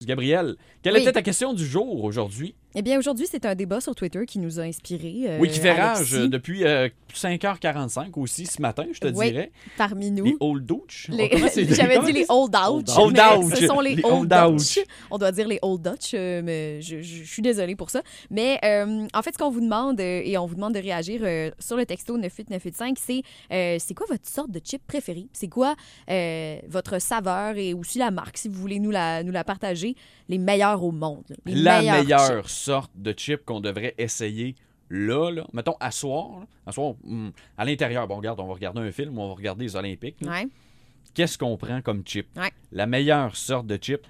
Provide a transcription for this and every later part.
Gabrielle, quelle était ta question du jour aujourd'hui? Eh bien, aujourd'hui, c'est un débat sur Twitter qui nous a inspirés. Oui, qui fait rage Alexis. depuis 5h45 aussi ce matin, je te dirais. Parmi nous. Les old douch. J'avais dit les old ouch. Old mais ouch. Ce sont les Les old old Dutch. On doit dire les old Dutch, mais je suis désolée pour ça. Mais en fait, ce qu'on vous demande, et on vous demande de réagir sur le texto 98985, c'est quoi votre sorte de chip préférée? C'est quoi votre saveur et aussi la marque, si vous voulez nous la partager, les meilleurs au monde. La meilleure sorte de chip qu'on devrait essayer là. Mettons, à soir, à l'intérieur. Bon, regarde, on va regarder un film, on va regarder les Olympiques. Ouais. Qu'est-ce qu'on prend comme chip? Ouais. La meilleure sorte de chip,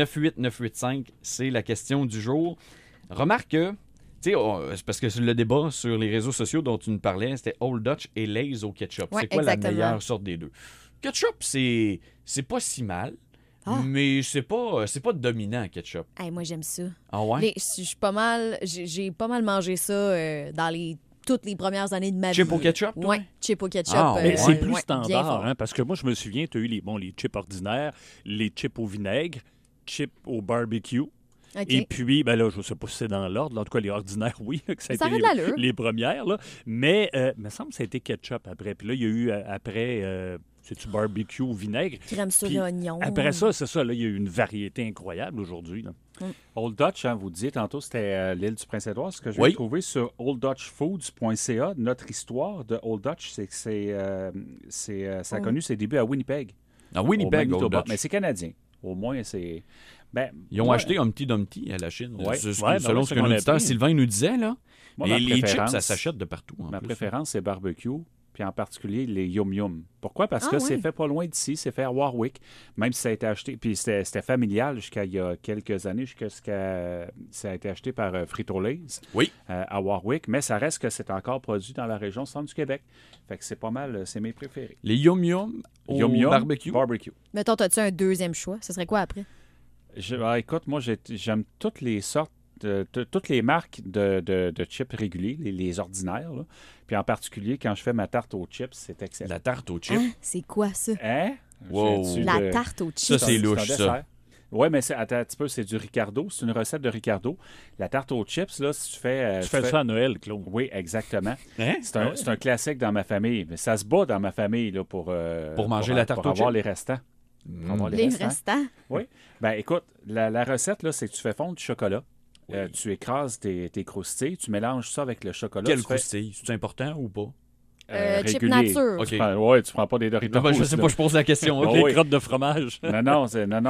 98985, c'est la question du jour. Remarque que, tu sais, c'est parce que le débat sur les réseaux sociaux dont tu nous parlais, c'était Old Dutch et Lay's au ketchup. Ouais, c'est quoi exactement. la meilleure sorte des deux? Ketchup, c'est pas si mal. Mais c'est pas dominant, ketchup. Hey, moi, j'aime ça. Ah ouais? Je suis pas mal... J'ai pas mal mangé ça dans toutes les premières années de ma vie. Chip au ketchup, toi? Oui, chip au ketchup. Ah, Mais c'est plus bien standard, fort. hein, parce que moi, je me souviens, tu as eu les chips ordinaires, les chips au vinaigre, chips au barbecue. OK. Et puis, ben là, je ne sais pas si c'est dans l'ordre. En tout cas, les ordinaires, oui, que ça a Ça été aurait de l'allure. les premières. Là. Mais il me semble que ça a été ketchup après. Puis là, il y a eu après, c'est-tu barbecue au vinaigre? Crème sur Puis oignon. Après ça, c'est ça. Là, il y a eu une variété incroyable aujourd'hui. Là. Old Dutch, hein, vous disiez tantôt, c'était l'île du Prince-Édouard. Ce que je Oui. vais trouver sur olddutchfoods.ca, notre histoire de Old Dutch, c'est que ça a connu ses débuts à Winnipeg. À Winnipeg, au Old Manitoba. Dutch. Mais c'est canadien. Au moins, c'est... Ben, Ils ont moi, acheté Humpty Dumpty à la Chine. Ouais. Selon ouais, ce c'est que qu'on a l'auditeur appris. Sylvain nous disait, là. moi, Et ma les chips, préférence- ça s'achète de partout. En Ma plus. préférence, c'est barbecue, puis en particulier les Yum Yum. Pourquoi? Parce que oui. c'est fait pas loin d'ici, c'est fait à Warwick, même si ça a été acheté, puis c'était familial jusqu'à il y a quelques années, jusqu'à ce que ça a été acheté par Frito-Lay's Oui. à Warwick, mais ça reste que c'est encore produit dans la région centre du Québec. Fait que c'est pas mal, c'est mes préférés. Les Yum Yum au Yum Yum, barbecue. barbecue. Mettons, as-tu un deuxième choix? Ce serait quoi après? Écoute, moi, j'aime toutes les sortes, toutes les marques de chips réguliers, les ordinaires. Là. Puis en particulier, quand je fais ma tarte aux chips, c'est excellent. La tarte au chip. Hein? C'est quoi ça? Hein? Wow. Je viens-tu La de- tarte au Ça, chips. c'est louche, ça. Oui, mais attends un petit peu, c'est du Ricardo. C'est une recette de Ricardo. La tarte aux chips, là, si tu fais... Tu fais ça à Noël, Claude. Oui, exactement. Hein? C'est un classique dans ma famille. Mais ça se bat dans ma famille là, pour manger la tarte pour aux avoir chips. les restants. Pour avoir Les restants. restants. Oui. Ben écoute, la recette, là, c'est que tu fais fondre du chocolat. Tu écrases tes croustilles, tu mélanges ça avec le chocolat. Quel tu fais, croustille? C'est important ou pas? Chip régulier. nature. OK. Tu prends pas des Doritos. Non, ben, je sais là. pas, je pose la question. OK. Oh, Les oui. crottes de fromage. Non,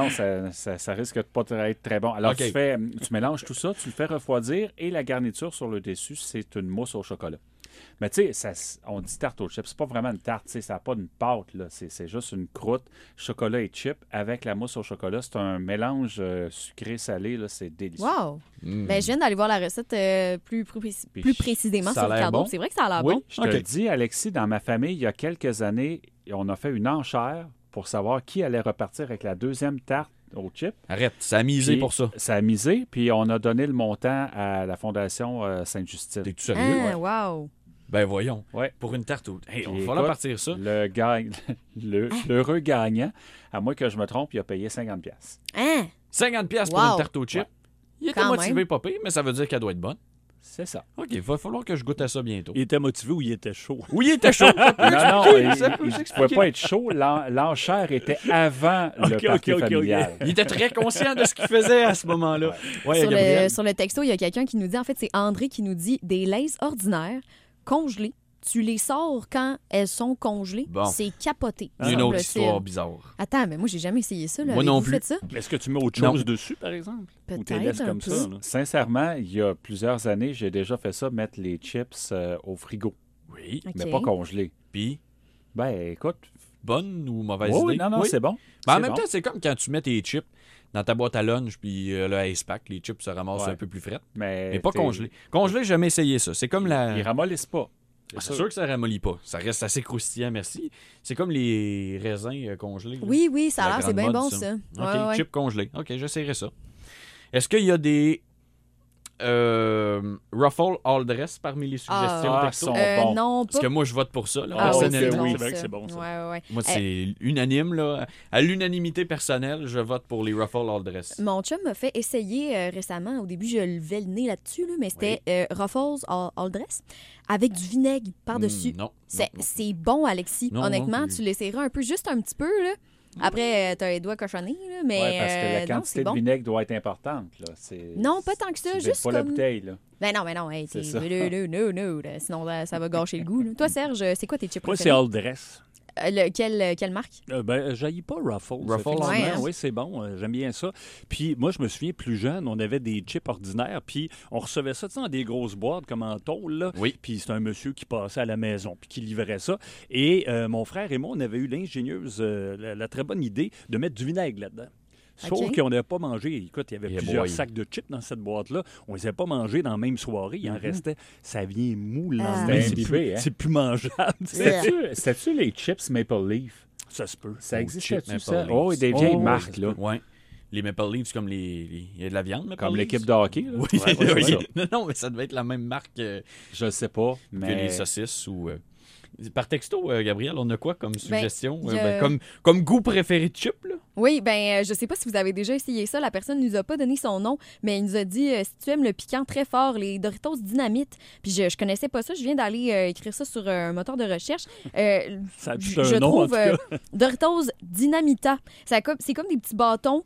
ça risque de pas être très bon. Alors, OK. tu mélanges tout ça, tu le fais refroidir et la garniture sur le dessus, c'est une mousse au chocolat. Mais tu sais, on dit tarte aux chips, c'est pas vraiment une tarte, tu sais, ça n'a pas une pâte, là. C'est juste une croûte, chocolat et chips avec la mousse au chocolat. C'est un mélange sucré-salé, là, c'est délicieux. Wow! Ben, je viens d'aller voir la recette plus précisément ça a sur l'air Ricardo. bon? C'est vrai que ça a l'air Oui. bon. Je te OK. le dis, Alexis, dans ma famille, il y a quelques années, on a fait une enchère pour savoir qui allait repartir avec la deuxième tarte aux chips. Arrête, ça a misé Puis, pour ça. Ça a misé, puis on a donné le montant à la Fondation Sainte-Justine. T'es tout sérieux? Ah, wow! Ben voyons. Ouais. Pour une tarte au... Hey, on Puis va falloir écoute, partir ça. L'heureux gagnant, à moins que je me trompe, il a payé 50$. Hein? 50$ pour Wow. une tarte au chip. Ouais. Il était Quand motivé, même. pas pire, mais ça veut dire qu'elle doit être bonne. C'est ça. OK, il va falloir que je goûte à ça bientôt. Il était motivé ou il était chaud? Oui, il était chaud. Non, Ça peut il ne s'expliquer. pouvait pas être chaud. L'enchère était avant le party ok. familial. Il était très conscient de ce qu'il faisait à ce moment-là. Ouais, Gabriel. Sur le texto, il y a quelqu'un qui nous dit, en fait, c'est André qui nous dit des Lay's ordinaires congelées. Tu les sors quand elles sont congelées. Bon. C'est capoté. Une autre semble-t-il. histoire bizarre. Attends, mais moi, j'ai jamais essayé ça. Là. Moi non Avez-vous plus. fait ça? Est-ce que tu mets autre Non. chose dessus, par exemple? Ou tu Peut-être laisses un comme peu. ça? Là? Sincèrement, il y a plusieurs années, j'ai déjà fait ça, mettre les chips au frigo, Oui. OK. mais pas congelés. Puis, Ben, écoute. bonne ou mauvaise Oui, idée? non, Oui. c'est bon. Mais en C'est même bon. temps, c'est comme quand tu mets tes chips dans ta boîte à lunch, puis le ice pack, les chips se ramassent Ouais. un peu plus frais. Mais Mais pas congelés. Congelés, j'ai jamais essayé ça. C'est comme la... Ils ramollissent pas. Ah, c'est sûr que ça ramollit pas. Ça reste assez croustillant, merci. C'est comme les raisins congelés. là. Oui, ça a La l'air, c'est grande bien mode, bon, ça. OK, Ouais. chips congelés. OK, j'essaierai ça. Est-ce qu'il y a des Ruffle All Dress parmi les suggestions texto. sont bons. Non, Parce pas. que moi, je vote pour ça, là, Ah oui, personnellement. c'est c'est vrai que ça. c'est bon, ça. Ouais. Moi, c'est unanime. Là. À l'unanimité personnelle, je vote pour les Ruffle All Dress. Mon chum m'a fait essayer récemment. Au début, je levais le nez là-dessus, là, mais c'était Ruffles All Dress avec du vinaigre par-dessus. Non. C'est bon, Alexis. Non, Honnêtement, non, tu l'essayeras un peu, juste un petit peu. Là. Après, t'as les doigts cochonnés, là, mais Ouais, parce que la non, quantité c'est de bon. vinaigre doit être importante. Là. Non, pas tant que ça, Tu juste vides pas la comme... bouteille. Là. Ben non, hey, C'est t'es... ça. No, là, sinon ça va gâcher le goût. Là. Toi, Serge, c'est quoi tes chips Moi, c'est préférés? All Dress. Quelle marque? J'haïs pas Ruffles. Ruffles, effectivement. ouais, hein? Oui, c'est bon. J'aime bien ça. Puis moi, je me souviens, plus jeune, on avait des chips ordinaires, puis on recevait ça dans des grosses boîtes comme en tôle. Là. Oui. Puis c'est un monsieur qui passait à la maison, puis qui livrait ça. Et mon frère et moi, on avait eu l'ingénieuse, la très bonne idée de mettre du vinaigre là-dedans. Sauf OK. qu'on n'avait pas mangé. Écoute, il y avait Yeah, plusieurs boy. sacs de chips dans cette boîte-là. On ne les avait pas mangés dans la même soirée. Il en restait. Ça vient mou le Ah. lendemain. C'est C'est imbibé, plus, hein? c'est plus mangeable. C'était-tu les chips Maple Leaf? Ça se peut. Ça Oh, existait-tu, chips ça? Maple Oh, Leafs. des vieilles Oh, marques, ça là. se peut. Ouais. Les Maple Leafs, comme il y a de la viande, Maple Comme Leafs. l'équipe de hockey. Là. Oui, Ouais, ouais, oui. c'est ça. Non, mais ça devait être la même marque que Je sais pas, mais... les saucisses ou... Par texto, Gabriel, on a quoi comme suggestion? il y a- Comme goût préféré de chip, là? Oui, je sais pas si vous avez déjà essayé ça. La personne nous a pas donné son nom, mais elle nous a dit si tu aimes le piquant très fort, les Doritos Dynamite. Puis je connaissais pas ça. Je viens d'aller écrire ça sur un moteur de recherche. Ça a tout Je un nom, en trouve tout cas. Doritos Dynamita. C'est comme des petits bâtons.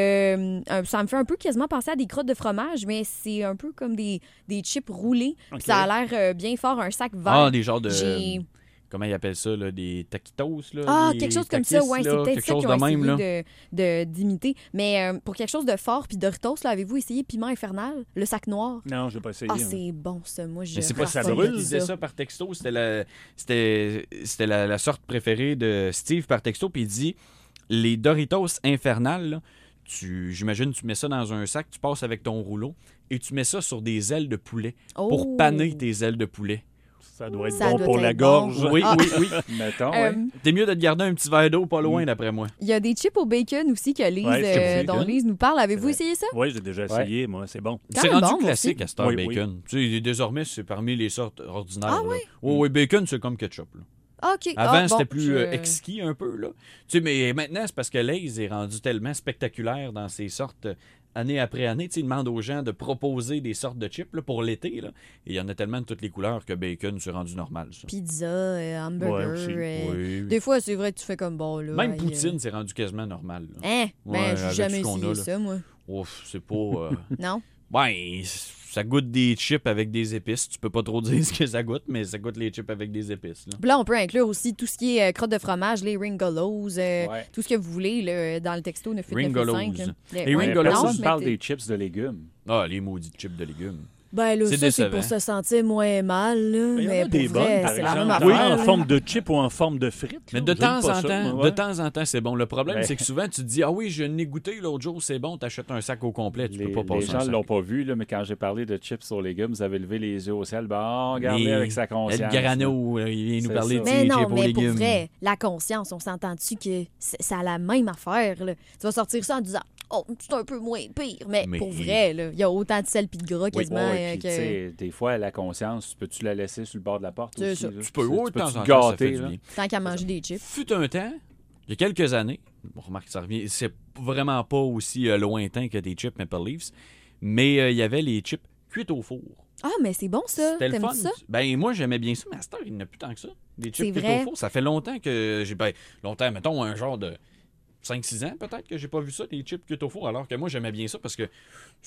Ça me fait un peu quasiment penser à des crottes de fromage, mais c'est un peu comme des chips roulés. Puis OK. ça a l'air bien fort, un sac vert. Ah, des genres de... J'ai- Comment ils appellent ça, là? Des taquitos, là? Ah, des quelque chose comme takis, ça, ouais, là, c'est peut-être quelque ça chose qu'ils ont de même, là. essayé d'imiter. Mais pour quelque chose de fort, puis Doritos, là, avez-vous essayé Piment Infernal, le sac noir? Non, je n'ai pas essayé. Ah, hein. c'est bon, ça. Moi, je Mais c'est pas ça raffole brûle. de Il disait ça par texto. C'était la sorte préférée de Steve par texto. Puis il dit les Doritos infernales, là, j'imagine, tu mets ça dans un sac, tu passes avec ton rouleau et tu mets ça sur des ailes de poulet pour Oh. paner tes ailes de poulet. Ça doit être Ça bon doit pour être la bon. gorge. Oui, Ah. oui. Mettons, Euh, ouais. T'es mieux de te garder un petit verre d'eau pas loin, d'après moi. Il y a des chips au bacon aussi que Lise, Ouais, chips au dont bacon. Lise nous parle. Avez-vous C'est essayé ça? Oui, j'ai déjà essayé, moi. C'est bon. Quand C'est même rendu bon, moi classique aussi. à cette heure, Oui, oui. bacon. Tu sais, désormais, c'est parmi les sortes ordinaires. Ah là. oui? Oh, oui, bacon, c'est comme ketchup. Là. OK. Avant, Ah, bon, c'était plus je- exquis un peu. Là. Tu sais, mais maintenant, c'est parce que Lay's est rendu tellement spectaculaire dans ses sortes année après année. Tu sais, il demande aux gens de proposer des sortes de chips là, pour l'été. Là. Et il y en a tellement de toutes les couleurs que bacon, c'est rendu normal. Ça. Pizza, hamburger. Ouais, aussi. Oui. Des fois, c'est vrai, tu fais comme bon. Là, Même aïe, poutine, c'est rendu quasiment normal. Là. Hein? Ouais, J'ai avec jamais ce qu'on essayé a, là. ça, moi. Ouf, c'est pas... Non? Ben, ça goûte des chips avec des épices. Tu peux pas trop dire ce que ça goûte, mais ça goûte les chips avec des épices. Là. Puis là, on peut inclure aussi tout ce qui est crotte de fromage, les Ringolos, Ouais. tout ce que vous voulez là, dans le texto 985. Ringolos. Les Mais Ringolos, personne non, ne parle des chips de légumes. Ah, les maudits chips de légumes. Ben là, C'est ça, c'est décevant. pour se sentir moins mal, là. Il y en Mais a pour des vrai, bonnes, par c'est la même exemple. affaire. Oui, en là. forme de chip ou en forme de frites. Mais là. de J'aime temps pas en ça, temps, moi, de ouais. temps en temps, c'est bon. Le problème, Ouais. c'est que souvent, tu te dis, ah oui, je n'ai goûté l'autre jour, c'est bon, t'achètes un sac au complet, tu Les, peux pas passer les gens un ne sac. l'ont pas vu, là, mais quand j'ai parlé de chips aux légumes, vous avez levé les yeux au ciel. Bon, regardez Mais avec sa conscience. El Grano, il vient nous C'est parler ça. de Mais ses non, chips aux mais pour légumes. vrai, la conscience, on s'entend-tu que ça a la même affaire, là? Tu vas sortir ça en disant, oh, c'est un peu moins pire. Mais Mais- pour vrai, là, il y a autant de sel puis de gras quasiment Ouais, puis, que... tu sais, des fois, la conscience, peux-tu la laisser sur le bord de la porte C'est aussi? ça. là? Tu peux, oui, de peux-tu temps en te temps, ça fait gâter, du là? bien. Tant qu'à manger des chips. Fut un temps, il y a quelques années, on remarque que ça revient, c'est vraiment pas aussi lointain que des chips Maple Leafs, mais il y avait les chips cuites au four. Ah, mais c'est bon, ça. C'était le T'aimes fun. ça? Ben, moi, j'aimais bien ça, mais à cette heure, il n'y en a plus tant que ça. Des C'est chips cuites vrai. au four. Ça fait longtemps que j'ai. Ben, longtemps, mettons, un genre de 5-6 ans, peut-être, que j'ai pas vu ça, des chips cuites au four, alors que moi, j'aimais bien ça parce que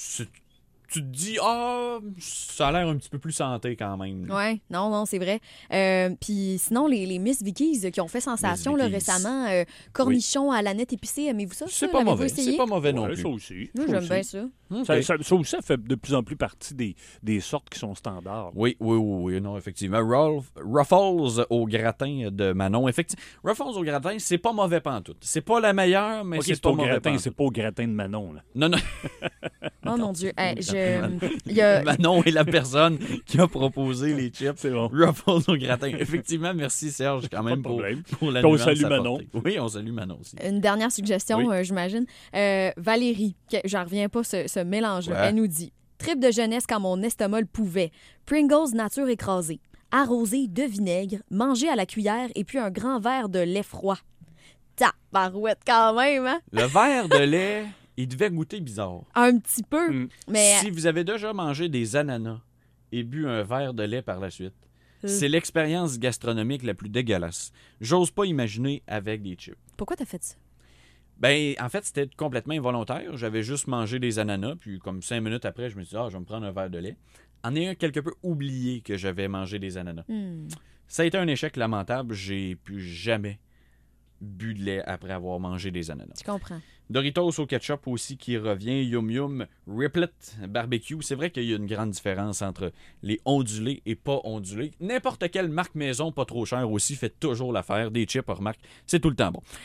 tu te dis, ah, ça a l'air un petit peu plus santé quand même. Ouais, non, c'est vrai. Puis sinon, les Miss Vickies qui ont fait sensation là, Vickies. récemment, cornichons à la nette épicée, aimez-vous ça? C'est ça? pas L'avez-vous mauvais. essayé? C'est pas mauvais non Ouais, plus. ça aussi. Moi, ça j'aime aussi. bien ça. Ok. Ça aussi, ça fait de plus en plus partie des sortes qui sont standards. Oui, non, effectivement. Ruffles au gratin de Manon. Effectivement, Ruffles au gratin, c'est pas mauvais pantoute. C'est pas la meilleure, mais Ok, c'est c'est pas au mauvais gratin, pantoute. c'est pas au gratin de Manon. Là. Non, Oh mon Dieu. Hey, il y a... Manon est la personne qui a proposé les chips. C'est bon. Ruffles au gratin. Effectivement, merci Serge quand même de problème. pour la Puis on nuance salue apportée. Oui, on salue Manon aussi. Une dernière suggestion, Oui. j'imagine. Valérie, j'en reviens pas ce mélange-là. Ouais. Elle nous dit Trip de jeunesse quand mon estomac le pouvait. Pringles nature écrasée. Arrosé de vinaigre, mangé à la cuillère et puis un grand verre de lait froid. Tabarouette quand même, hein? Le verre de lait, il devait goûter bizarre. Un petit peu, Mm. mais... Si vous avez déjà mangé des ananas et bu un verre de lait par la suite, c'est l'expérience gastronomique la plus dégueulasse. J'ose pas imaginer avec des chips. Pourquoi t'as fait ça? Ben, en fait, c'était complètement involontaire. J'avais juste mangé des ananas, puis comme 5 minutes après, je me suis dit, je vais me prendre un verre de lait. En ayant quelque peu oublié que j'avais mangé des ananas. Ça a été un échec lamentable. J'ai plus jamais bu de lait après avoir mangé des ananas. Je comprends. Doritos au ketchup aussi qui revient. Yum Yum, Riplet barbecue. C'est vrai qu'il y a une grande différence entre les ondulés et pas ondulés. N'importe quelle marque maison pas trop chère aussi fait toujours l'affaire. Des chips, on remarque, c'est tout le temps bon.